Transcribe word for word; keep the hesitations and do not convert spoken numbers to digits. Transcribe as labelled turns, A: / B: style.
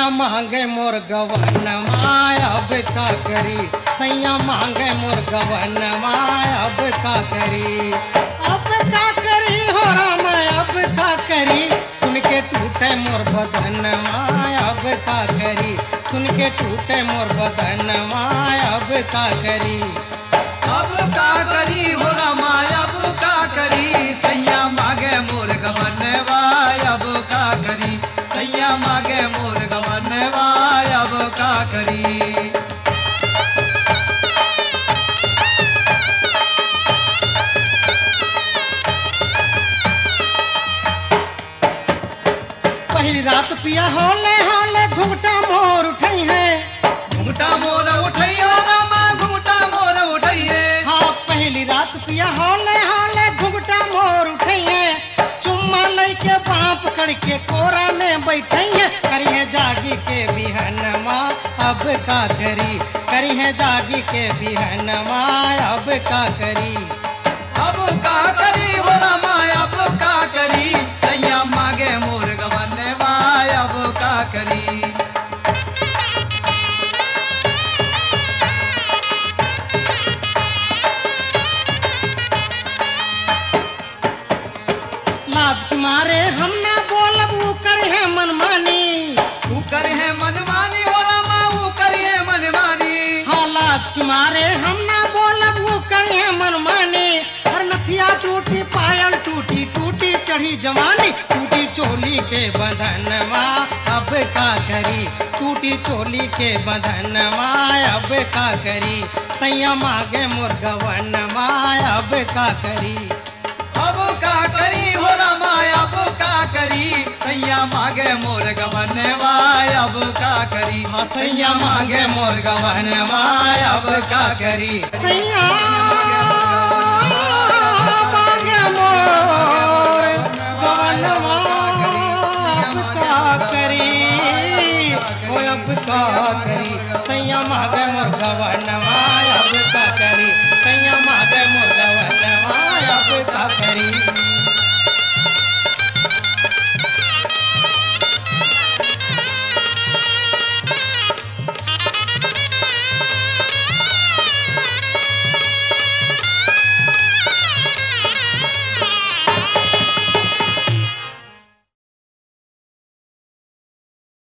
A: सैया मांगे मोर गवन माय अब का करी, सैया मांगे मोर गवन माय अब का करी, अब का करी हो राम अब का करी, सुन के टूटे मोर बदन माय अब का करी, सुन के टूटे मोर बदन माय अब का करी,
B: अब का करी हो रामा अब का करी, सैया मांगे मोर गवन वाय अब का करी, सैया मांगे मोर गवन वाय अब का करी।
A: पहली रात पिया होले होले घुंघटा मोर उठई है,
B: घुंघटा मोर उठई हो रामा घुंघटा मोर उठई है।
A: हाँ पहली रात पिया होले होले घुंघटा मोर उठई है, चुम्मा लइके बाप पकड़ के कोरा में बैठई है, करी है जागी के बिहनवा अब का करी, करी है जागी के बिहनवा अब का करी,
B: अब का करी हो रामा अब का करी, सैया मांगे मोर गवन वाय अब का करी।
A: लाज के मारे हम ना बोलब ऊ करे है मनमानी,
B: ऊ करे है मनमानी हो रामा ऊ करे है मनमानी।
A: हाँ लाज के मारे हम ना बोलब ऊ करे है मनमानी, हर नथिया टूटी पायल टूटी टूटी चढ़ी जवानी, टूटी चोली के बंधनवा अब का करी, टूटी चोली के बंधनवा अब का करी, सैया मांगे मोर गवनवा अब का करी,
B: अब का करी हो रामा अब का करी, सैया मांगे मोर गवन वाय अब का करी,
A: हाँ सैया मांगे मोर गवनवा अब का करी, सैया मांगे मोर गवनवा अब का करी, ओ अब का करी, सैया मांगे मोर गवनवा